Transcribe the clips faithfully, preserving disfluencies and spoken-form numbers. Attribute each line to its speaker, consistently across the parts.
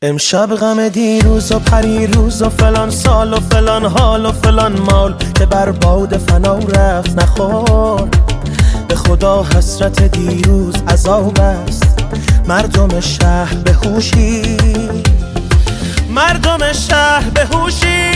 Speaker 1: امشب غم دیروز و پریروز و فلان سال و فلان حال و فلان مال که بر باد فنا رفت نخور. به خدا حسرت دیروز عذاب است، مردم شهر به هوشی، مردم شهر به هوشی.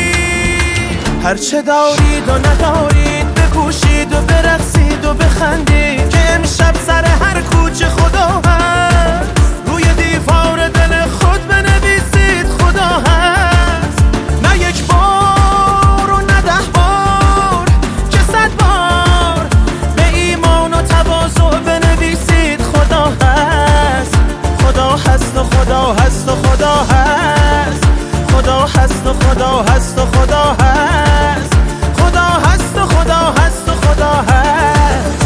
Speaker 1: هرچه دارید و ندارید بپوشید و برقصید و بخندید که امشب سر هر کوچه خدا هست. روی دیوار دل خود بنویسید خدا هست، نه یک بار و نه ده بار که صد بار به ایمان و تواضع بنویسید خدا هست. خدا هست و خدا هست و خدا هست، خدا هست و خدا هست و خدا هست، خدا هست و خدا هست و خدا هست.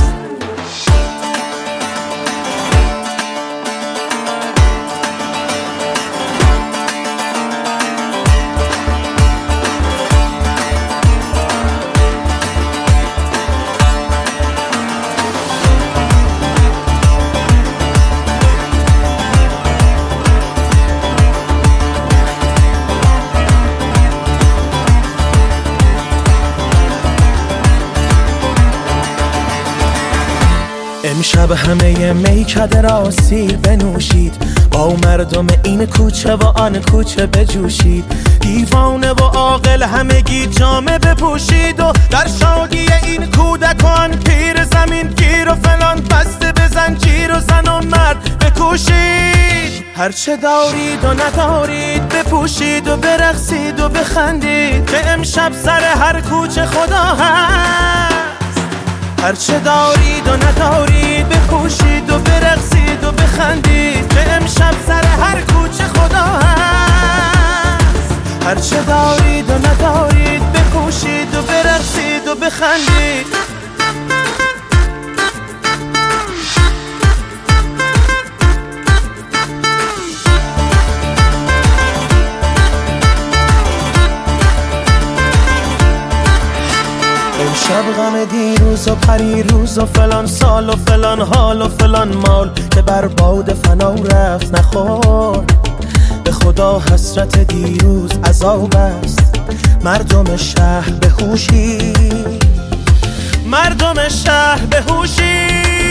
Speaker 1: امشب همه میکده را سیر بنوشید، با مردم این کوچه و آن کوچه بجوشید. دیوانه و عاقل همگی جامه بپوشید و در شادی این کودکان پیر زمین گیر و فلان بسته به زنجیر و زن و مرد بکوشید. هرچه دارید و ندارید بپوشید و برقصید و بخندید که امشب سر هر کوچه خدا هست. هرچه دارید و ندارید بپوشید و برقصید و بخندید که امشب سر هر کوچه خدا هست. هرچه دارید و ندارید بپوشید و برقصید و بخندید. امشب غم دیروز و پریروز و فلان سال و فلان حال و فلان مال که بر باد فنا رفت نخور. به خدا حسرت دیروز عذاب است، مردم شهر به هوشی، مردم شهر به هوشی.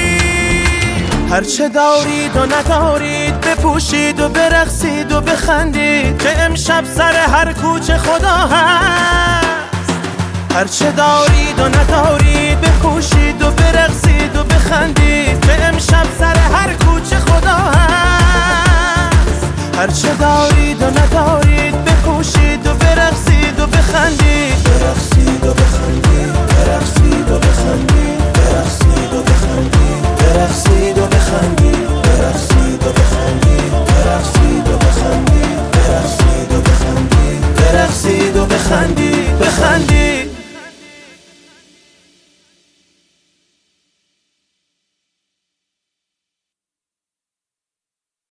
Speaker 1: هرچه دارید و ندارید بپوشید و برقصید و بخندید که امشب سر هر کوچه خدا هست. هرچه دارید و ندارید بپوشید و برقصید و بخندید که امشب سر هر کوچه خدا هست. هرچه دارید